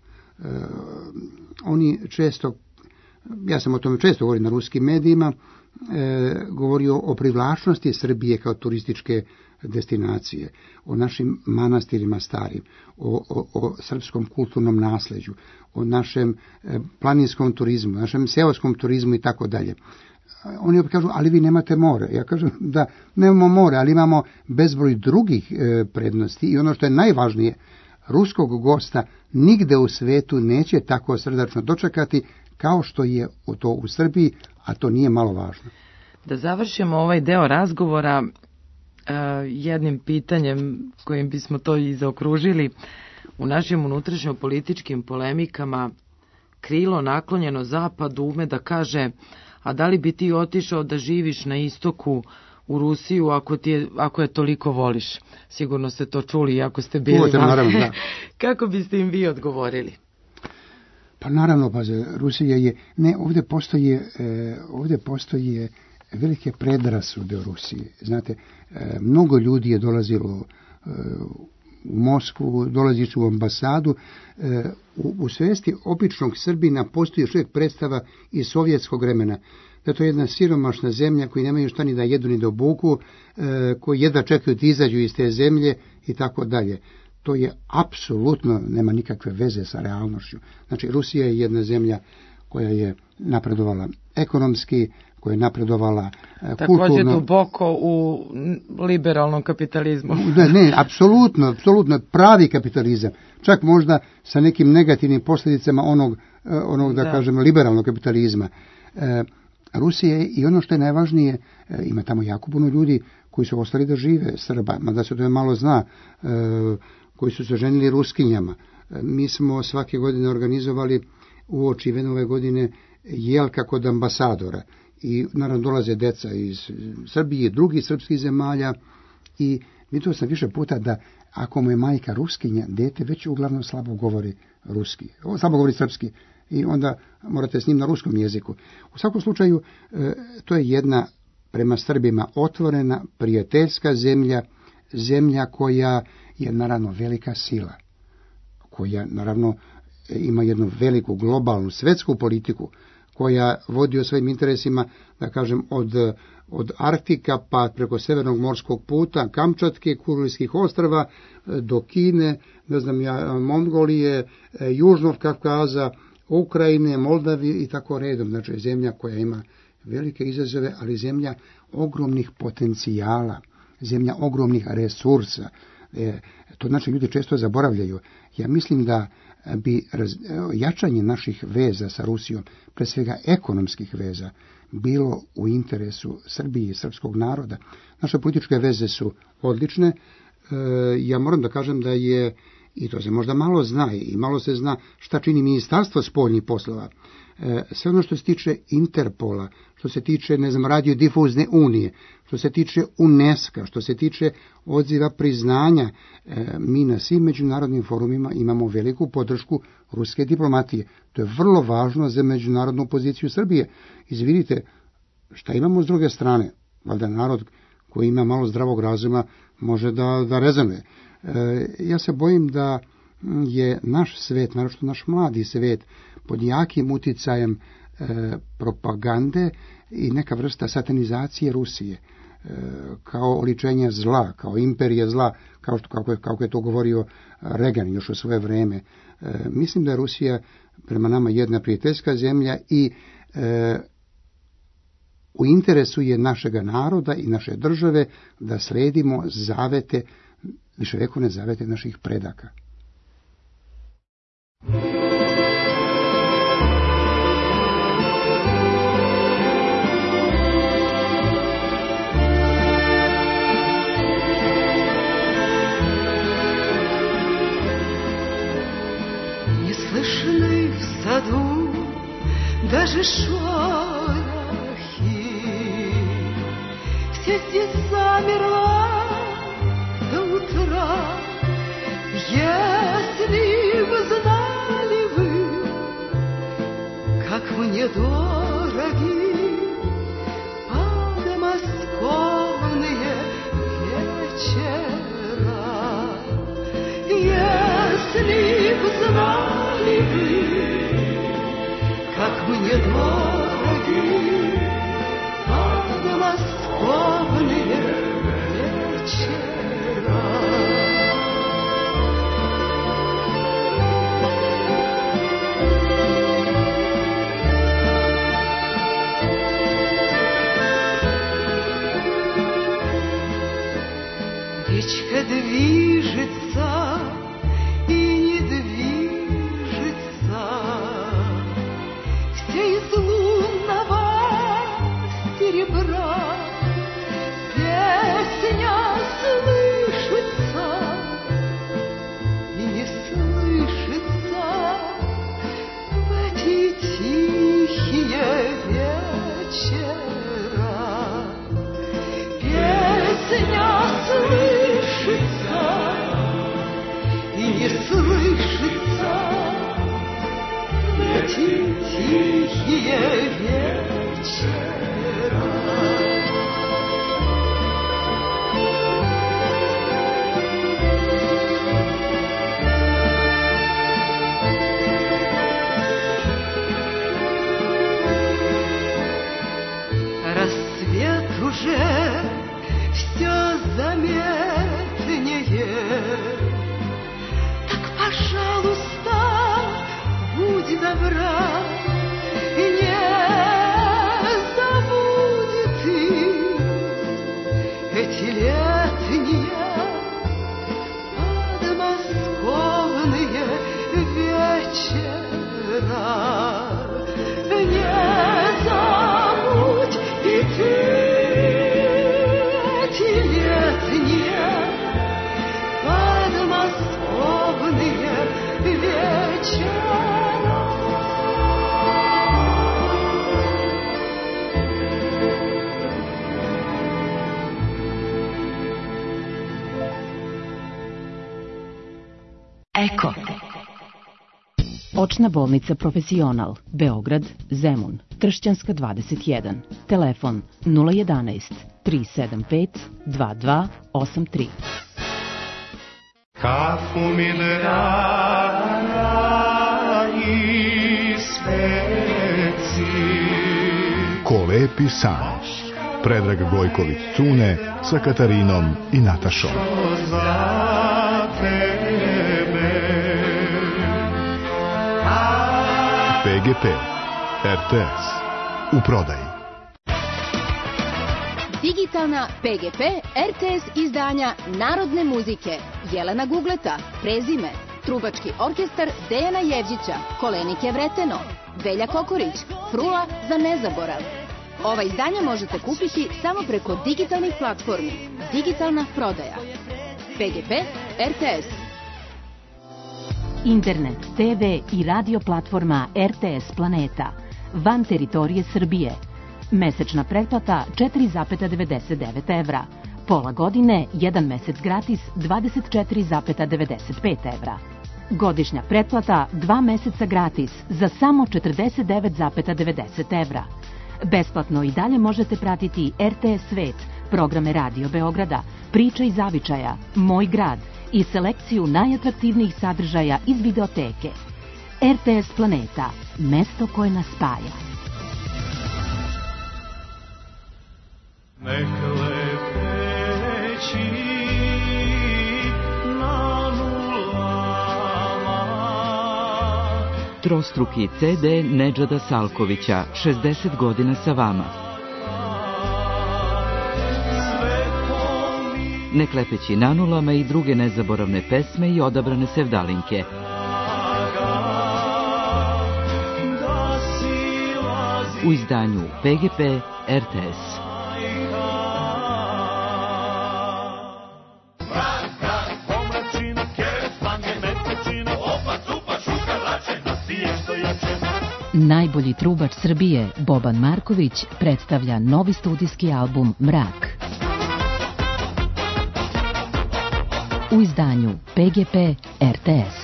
Oni često, ja sam o tome često govorio na ruskim medijima, govorio o privlačnosti Srbije kao turističke destinacije, o našim manastirima starim, o srpskom kulturnom nasljeđu, o našem planinskom turizmu, našem seoskom turizmu i tako dalje. Oni opet kažu, ali vi nemate more. Ja kažem da nemamo more, ali imamo bezbroj drugih prednosti i ono što je najvažnije, ruskog gosta nigde u svetu neće tako srdačno dočekati kao što je to u Srbiji, a to nije malo važno. Da završimo ovaj deo razgovora jednim pitanjem kojim bismo to i zaokružili. U našim unutrašnjo političkim polemikama krilo naklonjeno zapadu ume da kaže, a da li bi ti otišao da živiš na istoku u Rusiju ako je toliko voliš? Sigurno ste to čuli i ako ste bili naravno, da. Kako biste im vi odgovorili? Pa naravno, Rusija je, ovdje postoje velike predrasude o Rusiji. Znate, mnogo ljudi je dolazilo u Moskvu, dolaziš u ambasadu. U svijesti običnog Srbina postoji još uvijek predstava iz sovjetskog vremena. Da to je jedna siromašna zemlja koji nemaju šta ni da jedu ni da obuku, koji jedva čekaju da izađu iz te zemlje i tako dalje. To je apsolutno, nema nikakve veze sa realnošću. Znači, Rusija je jedna zemlja koja je napredovala ekonomski, koja je napredovala kulturno. Također duboko u liberalnom kapitalizmu. Ne, apsolutno pravi kapitalizam. Čak možda sa nekim negativnim posljedicama onog da kažem, liberalnog kapitalizma. Rusija je, i ono što je najvažnije, ima tamo jako puno ljudi koji su ostali da žive, Srba, mada se to malo zna, koji su se ženili Ruskinjama. Mi smo svake godine organizovali uoči Venove godine jelka kod ambasadora. I naravno dolaze deca iz Srbije, drugih srpskih zemalja i vidio sam više puta da ako mu je majka Ruskinja, dete već uglavnom slabo govori ruski, slabo govori srpski i onda morate s njim na ruskom jeziku. U svakom slučaju, to je jedna prema Srbima otvorena, prijateljska zemlja koja je naravno velika sila, koja naravno ima jednu veliku globalnu svjetsku politiku, koja vodi o svojim interesima, da kažem, od Arktika pa preko Severnog morskog puta, Kamčatke, Kurilskih ostrva, do Kine, Mongolije, Južnog Kavkaza, Ukrajine, Moldavije i tako redom. Znači, zemlja koja ima velike izazove, ali zemlja ogromnih potencijala, zemlja ogromnih resursa. To znači ljudi često zaboravljaju. Ja mislim da bi jačanje naših veza sa Rusijom, pre svega ekonomskih veza, bilo u interesu Srbije i srpskog naroda. Naše političke veze su odlične. Ja moram da kažem da je, i to se možda malo zna, i malo se zna šta čini Ministarstvo spoljnih poslova. Sve ono što se tiče Interpola, što se tiče, radiodifuzne unije, što se tiče UNESCO, što se tiče odziva priznanja, mi na svim međunarodnim forumima imamo veliku podršku ruske diplomatije. To je vrlo važno za međunarodnu poziciju Srbije. Izvidite, šta imamo s druge strane? Valjda narod koji ima malo zdravog razuma može da rezonuje. Ja se bojim da je naš svet, naročito naš mladi svet, pod jakim uticajem propagande i neka vrsta satanizacije Rusije, kao oličenje zla, kao imperije zla, kako je to govorio Reagan još u svoje vreme. Mislim da je Rusija prema nama jedna prijateljska zemlja i u interesu je našega naroda i naše države da sledimo zavete, viševekovne zavete naših predaka. Не слышны в саду даже шорохи. Все здесь замерла до утра. Если бы знали вы, как мне дороги подмосковные вечера. Если бы знали вы, как мне дороги подмосковные вечера. Речка движется и не движется, все из лунного серебра. Песня слышится и не слышится в эти тихие вечера. Песня слышится и не слышится в эти тихие вечера. Рассвет уже все заметнее. Так, пожалуйста, будь добра и не забудь ты эти летние подмосковные вечера. Не забудь и ты эти летние подмосковные вечера. Eko. Očna bolnica Profesional, Beograd, Zemun, Tršćanska 21. Telefon 011 375 2283. Kafu mi draga ispeci. Ko lepi san. Predrag Gojković Cune sa Katarinom i Natašom. Za tebe PGP. RTS. U prodaji. Digitalna PGP RTS izdanja narodne muzike Jelena Gugleta, Prezime, Trubački orkestar Dejana Jevđića, Kolenike Vreteno, Velja Kokorić, Frula za nezaborav. Ova izdanja možete kupiti samo preko digitalnih platformi. Digitalna prodaja. PGP RTS. Internet, TV i radio platforma RTS Planeta. Van teritorije Srbije. Mesečna pretplata 4,99 evra. Pola godine, 1 mesec gratis 24,95 evra. Godišnja pretplata 2 meseca gratis za samo 49,90 evra. Besplatno i dalje možete pratiti RTS Svet, programe Radio Beograda, Priče iz zavičaja, Moj grad i selekciju najatraktivnijih sadržaja iz videoteke. RTS Planeta, mesto koje nas spaja. Neka leteći na nulama. Trostruki CD Nedžada Salkovića, 60 godina sa vama. Neklepeći na nulama i druge nezaboravne pesme i odabrane sevdalinke. U izdanju PGP RTS. Najbolji trubač Srbije, Boban Marković, predstavlja novi studijski album Mrak. U izdanju PGP RTS.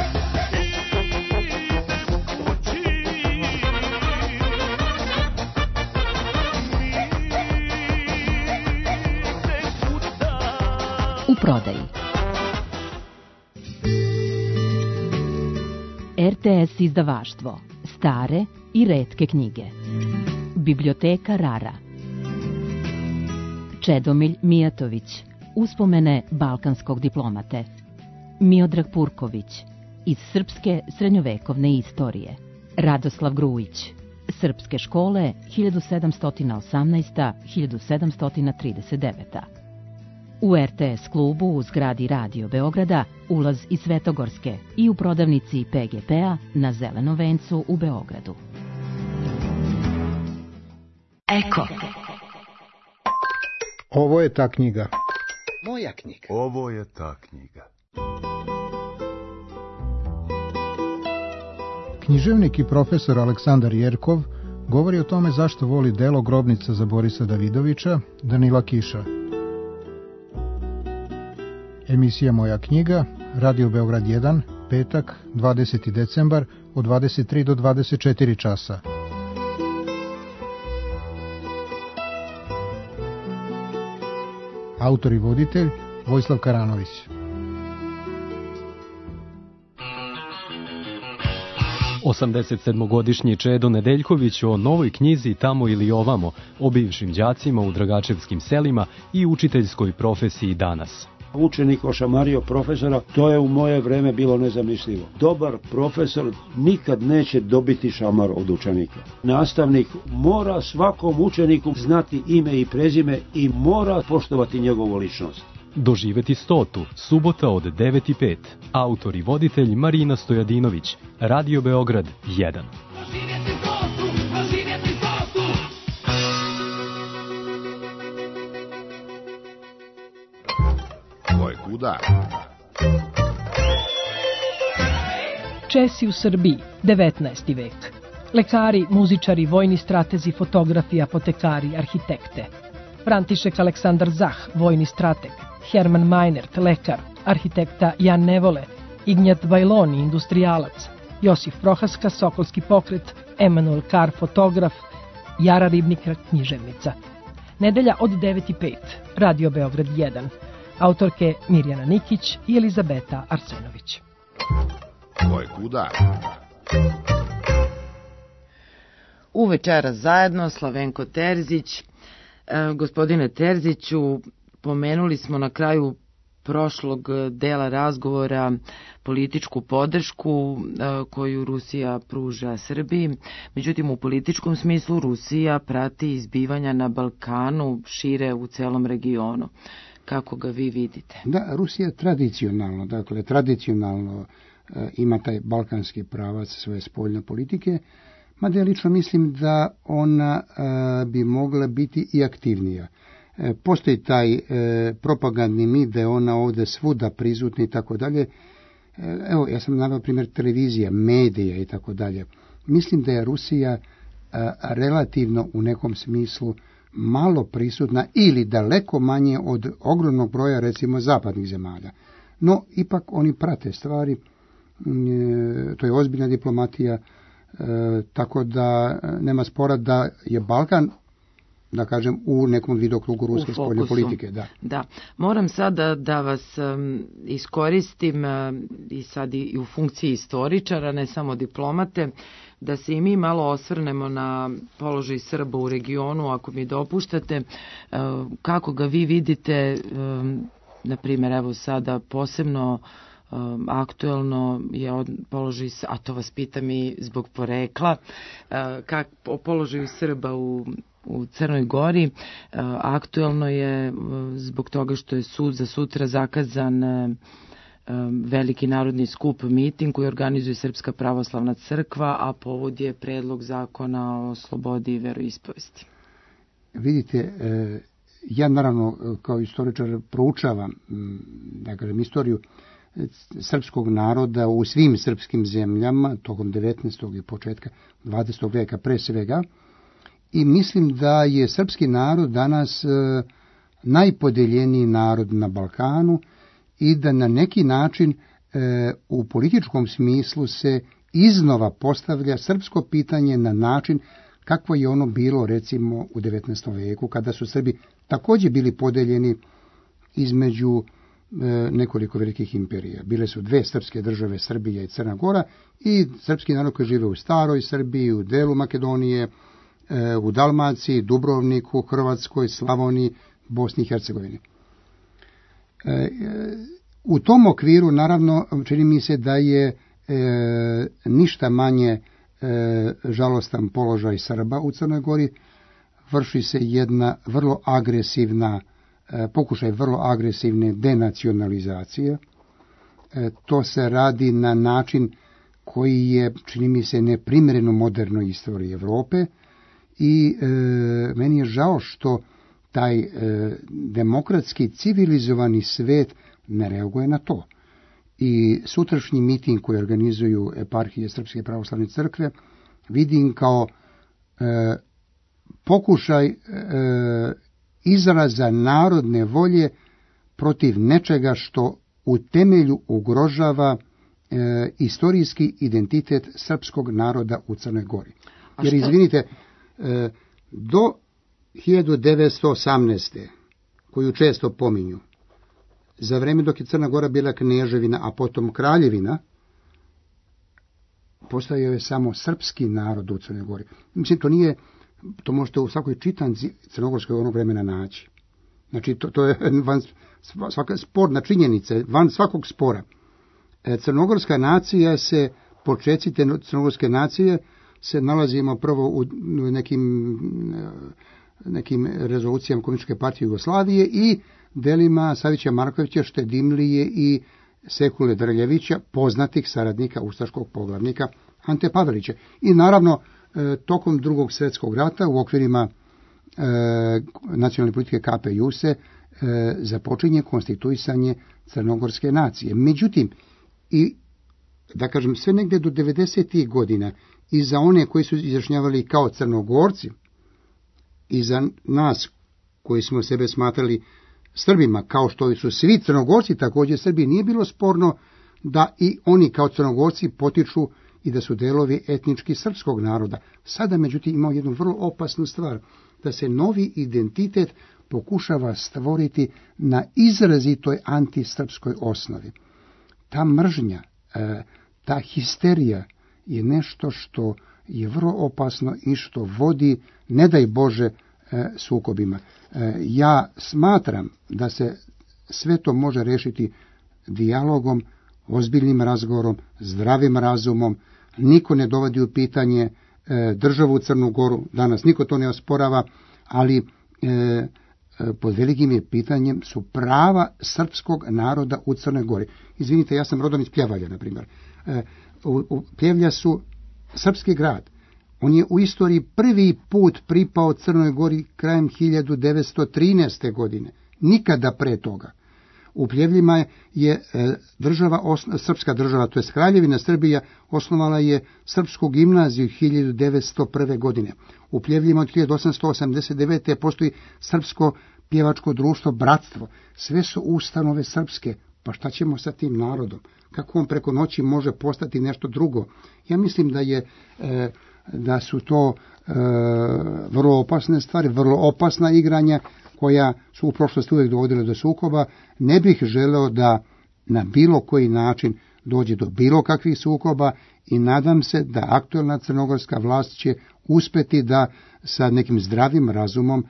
U prodaji. RTS izdavaštvo. Stare i retke knjige. Biblioteka Rara. Čedomilj Mijatović. Uspomene balkanskog diplomate. Miodrag Purković. Iz srpske srednjovekovne istorije. Radoslav Grujić. Srpske škole 1718-1739. U RTS klubu u zgradi Radio Beograda ulaz iz Svetogorske i u prodavnici PGP-a na Zelenom vencu u Beogradu. Eko. Ovo je ta knjiga. Moja knjiga. Ovo je ta knjiga. Književnik i profesor Aleksandar Jerkov govori o tome zašto voli delo Grobnica za Borisa Davidovića Danila Kiša. Emisija Moja knjiga, Radio Beograd 1, petak, 20. decembar, od 23 do 24 časa. Autor i voditelj Vojislav Karanović. Osamdesetsedmogodišnji Čedo Nedeljković o novoj knjizi Tamo ili ovamo, o bivšim đacima u Dragačevskim selima i učiteljskoj profesiji danas. Učenik ošamario profesora, to je u moje vreme bilo nezamislivo. Dobar profesor nikad neće dobiti šamar od učenika. Nastavnik mora svakom učeniku znati ime i prezime i mora poštovati njegovu ličnost. Doživeti 100. Subota od 9:05. Autor i voditelj Marina Stojadinović. Radio Beograd 1. Kuda? Česi u Srbiji, 19. vek. Lekari, muzičari, vojni stratezi, fotografi, apotekari, arhitekte. František Aleksandar Zah, vojni strateg. Herman Meinert, lekar. Arhitekta Jan Nevole. Ignjat Bajloni, industrijalac. Josif Prohaska, Sokolski pokret. Emanuel Kar, fotograf. Jara Ribnikar, književnica. Nedelja od 9:05. Radio Beograd 1. Autorke Mirjana Nikić i Elizabeta Arsenović. Ko je kuda? U večeras zajedno Slavenko Terzić. Gospodine Terziću, pomenuli smo na kraju prošlog dela razgovora političku podršku koju Rusija pruža Srbiji. Međutim, u političkom smislu Rusija prati izbivanja na Balkanu, šire u celom regionu. Kako ga vi vidite? Da, Rusija tradicionalno ima taj balkanski pravac svoje spoljne politike, mada ja lično mislim da ona bi mogla biti i aktivnija. Postoji taj propagandni mit da je ona ovdje svuda prisutna i tako dalje. Evo, ja sam naveo primjer televizija, medija i tako dalje. Mislim da je Rusija relativno u nekom smislu malo prisutna ili daleko manje od ogromnog broja recimo zapadnih zemalja. No, ipak oni prate stvari, to je ozbiljna diplomatija, tako da nema spora da je Balkan, da kažem, u nekom vidokrugu ruske spoljne politike. Da. Moram sada da vas iskoristim i sad i u funkciji istoričara, ne samo diplomate, da se i mi malo osvrnemo na položaj Srba u regionu, ako mi dopuštate. Kako ga vi vidite, na primjer, evo sada posebno aktuelno je položaj, a to vas pitam i zbog porekla, o položaju Srba u Crnoj Gori. Aktuelno je zbog toga što je za sutra zakazan veliki narodni skup, miting koji organizuje Srpska pravoslavna crkva, a povod je predlog zakona o slobodi i veroispovesti. Vidite, ja naravno kao istoričar proučavam, da kažem, istoriju srpskog naroda u svim srpskim zemljama tokom 19. i početka 20. veka pre svega, i mislim da je srpski narod danas najpodeljeniji narod na Balkanu i da na neki način u političkom smislu se iznova postavlja srpsko pitanje na način kakvo je ono bilo recimo u 19. veku, kada su Srbi također bili podeljeni između nekoliko velikih imperija. Bile su dve srpske države, Srbija i Crna Gora, i srpski narod koji žive u staroj Srbiji, u delu Makedonije, u Dalmaciji, Dubrovniku, Hrvatskoj, Slavoniji, Bosni i Hercegovini. U tom okviru, naravno, čini mi se da je ništa manje žalostan položaj Srba u Crnoj Gori. Vrši se jedna vrlo agresivna, pokušaj vrlo agresivne denacionalizacije. To se radi na način koji je, čini mi se, neprimjereno modernoj istoriji Evrope, i meni je žao što taj demokratski civilizovani svet ne reaguje na to. I sutrašnji miting koji organizuju eparhije Srpske pravoslavne crkve vidim kao pokušaj izraza narodne volje protiv nečega što u temelju ugrožava istorijski identitet srpskog naroda u Crnoj Gori. Jer izvinite, do 1918. koju često pominju, za vreme dok je Crna Gora bila kneževina, a potom kraljevina, postojao je samo srpski narod u Crnoj Gori. Mislim, to možete u svakoj čitanci crnogorskog onog vremena naći. Znači, to je svaka sporna činjenica, van svakog spora. Crnogorska nacija se, počeci te crnogorske nacije, se nalazimo prvo u nekim rezolucijama Komunističke partije Jugoslavije i delima Savića Markovića, Štedimlije i Sekule Drljevića, poznatih saradnika ustaškog poglavnika Ante Pavelića. I naravno, tokom Drugog svjetskog rata u okvirima nacionalne politike KPJ se započinje konstituisanje crnogorske nacije. Međutim, i da kažem, sve negdje do 90. godina i za one koji su izjašnjavali kao Crnogorci i za nas koji smo sebe smatrali Srbima, kao što su svi Crnogorci također Srbi, nije bilo sporno da i oni kao Crnogorci potiču i da su delovi etnički srpskog naroda. Sada, međutim, imamo jednu vrlo opasnu stvar, da se novi identitet pokušava stvoriti na izrazitoj antisrpskoj osnovi. Ta mržnja, ta histerija je nešto što je vrlo opasno i što vodi, ne daj Bože, sukobima. Ja smatram da se sve to može rešiti dijalogom, ozbiljnim razgovorom, zdravim razumom. Niko ne dovodi u pitanje državu Crnu Goru, danas niko to ne osporava, ali pod velikim je pitanjem su prava srpskog naroda u Crnoj Gori. Izvinite, ja sam rodom iz Pljevalja, na primjer. Pljevlja su srpski grad. On je u istoriji prvi put pripao Crnoj Gori krajem 1913. godine. Nikada pre toga. U Pljevljima je srpska država, to je Kraljevina Srbija, osnovala je srpsku gimnaziju 1901. godine. U Pljevljima od 1889. postoji srpsko pjevačko društvo Bratstvo. Sve su ustanove srpske. Pa šta ćemo sa tim narodom? Kako on preko noći može postati nešto drugo? Ja mislim da su to vrlo opasne stvari, vrlo opasna igranja koja su u prošlosti uvijek dovodile do sukoba. Ne bih želeo da na bilo koji način dođe do bilo kakvih sukoba i nadam se da aktuelna crnogorska vlast će uspjeti da sa nekim zdravim razumom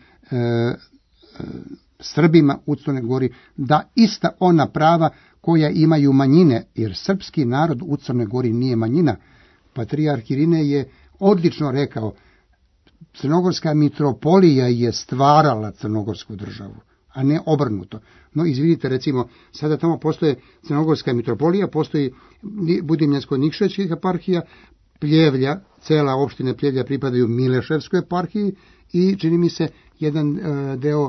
Srbima u Crnoj Gori da ista ona prava koja imaju manjine, jer srpski narod u Crnoj Gori nije manjina. Patrijarh Irine je odlično rekao, crnogorska mitropolija je stvarala crnogorsku državu, a ne obrnuto. No, izvidite, recimo, sada tamo postoje crnogorska mitropolija, postoji Budimljansko-Nikšećka eparhija, Pljevlja, cela opština Pljevlja pripadaju Mileševskoj eparhiji i čini mi se jedan deo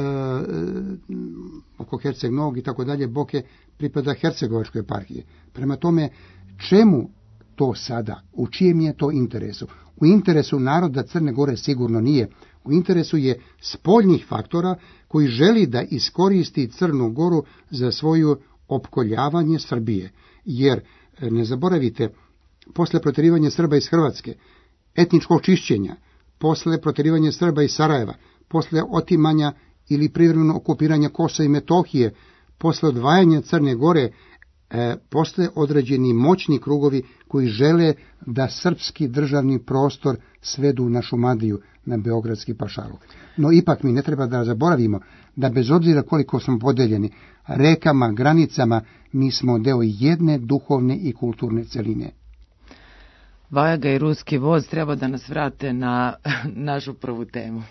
oko Herceg Novog i tako dalje, Boke pripada Hercegovačkoj eparhiji. Prema tome, čemu to sada? U čijem je to interesu? U interesu naroda Crne Gore sigurno nije. U interesu je spoljnih faktora koji želi da iskoristi Crnu Goru za svoju opkoljavanje Srbije. Jer, ne zaboravite, posle protjerivanja Srba iz Hrvatske, etničkog čišćenja, posle protjerivanja Srba iz Sarajeva, posle otimanja ili privremeno okupiranja Kosova i Metohije, posle odvajanja Crne Gore, postoje određeni moćni krugovi koji žele da srpski državni prostor svedu na Šumadiju, na beogradski pašaluk. No ipak mi ne treba da zaboravimo da bez obzira koliko smo podeljeni rekama, granicama, mi smo deo jedne duhovne i kulturne celine. Vajaga i ruski voz treba da nas vrate na našu prvu temu.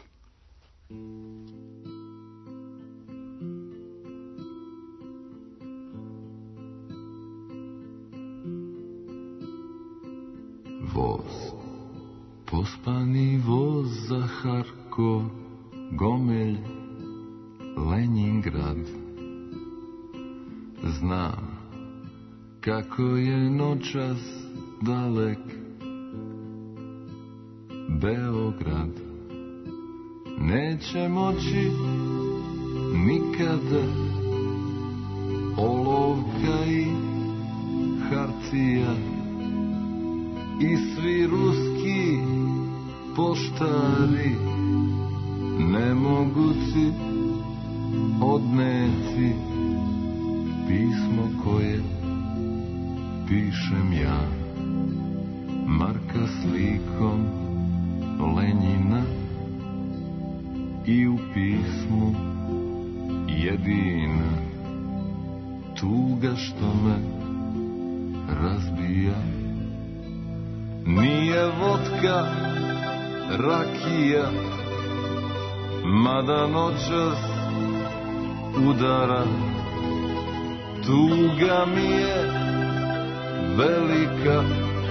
Voz, pospani voz za Harkov, Gomelj, Leningrad. Znam kako je noćas dalek Beograd. Neće moći nikada olovka i hartija i svi ruski poštari ne mogu ti odneti pismo koje pišem ja, Marka slikom Lenjina, i u pismu jedina tuga što me razbija. Nije vodka rakija, mada noćas udara. Tuga mi je velika,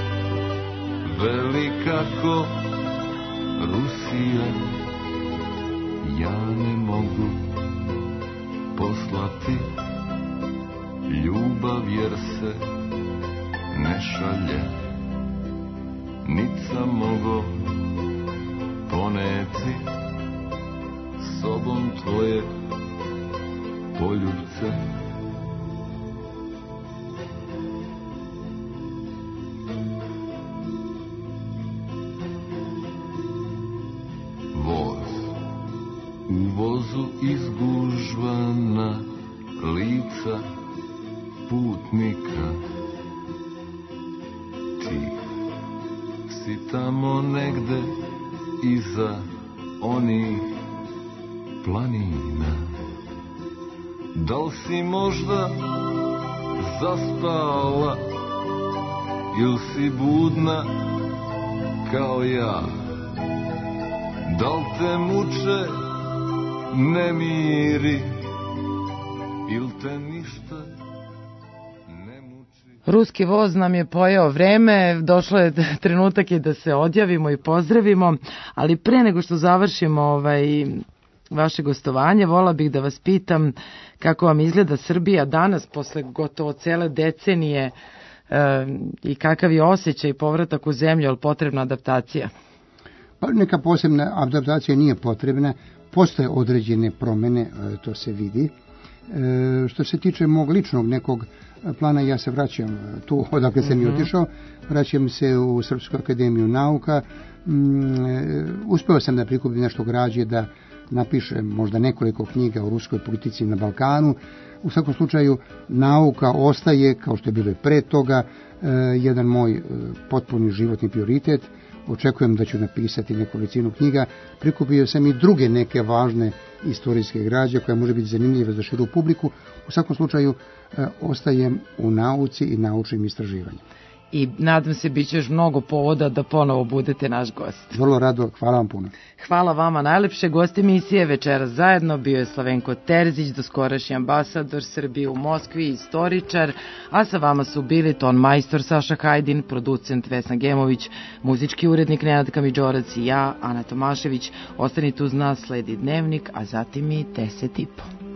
velika ko Rusija. Ja ne mogu poslati ljubav jer se ne šalje. Nit sam mogo poneti sobom tvoje poljubce. Voz u vozu izgužvana lica putnika. Ti si tamo negde iza onih planina. Da li si možda zaspala ili si budna kao ja? Da li te muče nemiri ili te ništa ne muči? Ruski voz nam je pojeo vreme, došlo je trenutak da se odjavimo i pozdravimo, ali pre nego što završimo vaše gostovanje, vola bih da vas pitam kako vam izgleda Srbija danas posle gotovo cele decenije i kakav je osjećaj povratak u zemlju, ali potrebna adaptacija? Pa neka posebna adaptacija nije potrebna, postoje određene promene, to se vidi. Što se tiče mog ličnog nekog plana, ja se vraćam tu odakle sam i otišao, vraćam se u Srpsku akademiju nauka, uspeo sam da prikupim nešto građe, da napišem možda nekoliko knjiga o ruskoj politici na Balkanu. U svakom slučaju nauka ostaje, kao što je bilo i pre toga, jedan moj potpuni životni prioritet. Očekujem da ću napisati nekolicinu knjiga. Prikupio sam i druge neke važne istorijske građe koja može biti zanimljiva za širu publiku. U svakom slučaju ostajem u nauci i naučnim istraživanjem. I nadam se bit će još mnogo povoda da ponovo budete naš gost. Vrlo rado, hvala vam puno. Hvala vama najlepše. Gost emisije Večeras zajedno bio je Slavenko Terzić, doskorašnji ambasador Srbije u Moskvi, istoričar, a sa vama su bili ton majstor Saša Hajdin, producent Vesna Gemović, muzički urednik Nenad Kamidžorac i ja, Ana Tomašević. Ostanite uz nas, sledi Dnevnik, a zatim i 10:30.